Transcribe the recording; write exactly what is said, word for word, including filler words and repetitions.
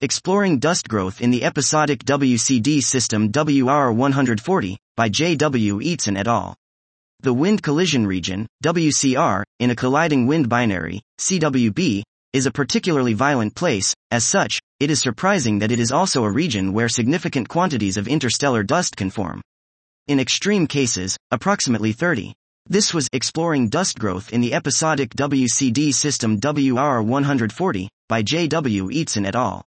Exploring Dust Growth in the Episodic W C D System W R one forty, by J W Eatson et al. The wind collision region, W C R, in a colliding wind binary, C W B, is a particularly violent place. As such, it is surprising that it is also a region where significant quantities of interstellar dust can form. In extreme cases, approximately thirty. This was Exploring Dust Growth in the Episodic W C D System W R one forty, by J W Eatson et al.